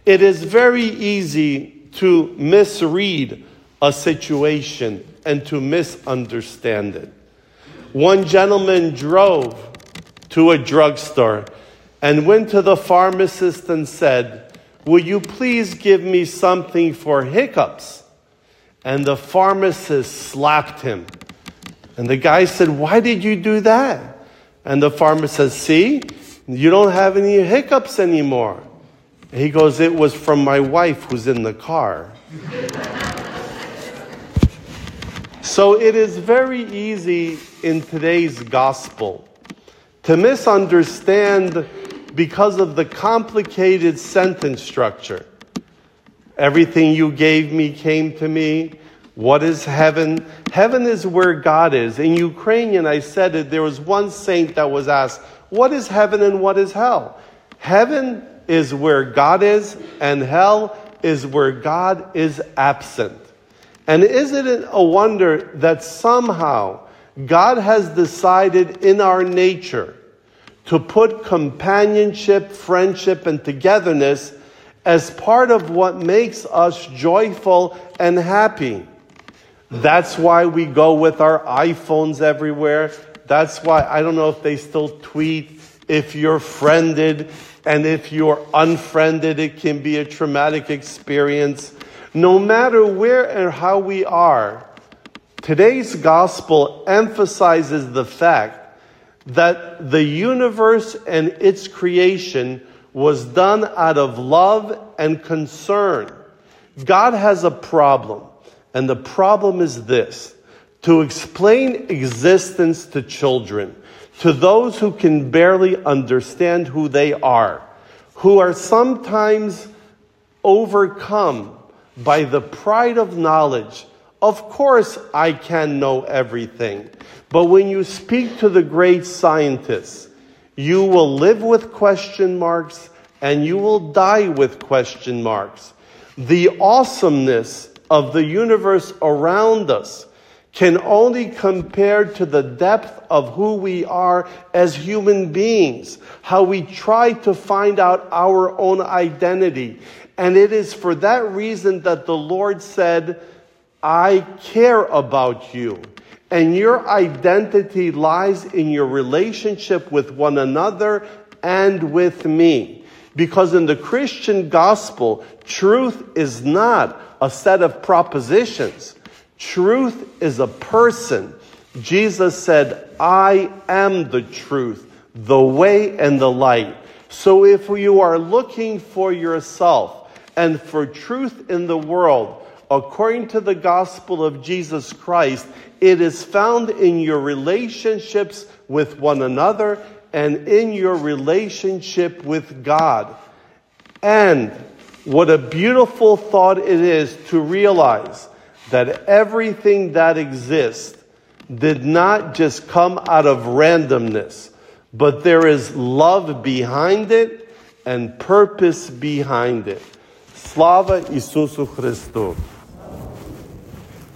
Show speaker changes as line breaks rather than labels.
It is very easy to misread a situation and to misunderstand it. One gentleman drove to a drugstore and went to the pharmacist and said, "Will you please give me something for hiccups?" And the pharmacist slapped him. And the guy said, "Why did you do that?" And the pharmacist, "See, you don't have any hiccups anymore." And he goes, "It was from my wife who's in the car." So it is very easy in today's gospel to misunderstand because of the complicated sentence structure. Everything you gave me came to me. What is heaven? Heaven is where God is. In Ukrainian, I said it, there was one saint that was asked, what is heaven and what is hell? Heaven is where God is, and hell is where God is absent. And isn't it a wonder that somehow God has decided in our nature to put companionship, friendship, and togetherness as part of what makes us joyful and happy. That's why we go with our iPhones everywhere. That's why, I don't know if they still tweet, if you're friended, and if you're unfriended, it can be a traumatic experience. No matter where and how we are, today's gospel emphasizes the fact that the universe and its creation was done out of love and concern. God has a problem, and the problem is this: to explain existence to children, to those who can barely understand who they are, who are sometimes overcome by the pride of knowledge. Of course, I can know everything. But when you speak to the great scientists, you will live with question marks and you will die with question marks. The awesomeness of the universe around us can only compare to the depth of who we are as human beings, how we try to find out our own identity. And it is for that reason that the Lord said, I care about you. And your identity lies in your relationship with one another and with me. Because in the Christian gospel, truth is not a set of propositions. Truth is a person. Jesus said, I am the truth, the way and the light. So if you are looking for yourself and for truth in the world, according to the gospel of Jesus Christ, it is found in your relationships with one another and in your relationship with God. And what a beautiful thought it is to realize that everything that exists did not just come out of randomness, but there is love behind it and purpose behind it. Slava Isusu Christu.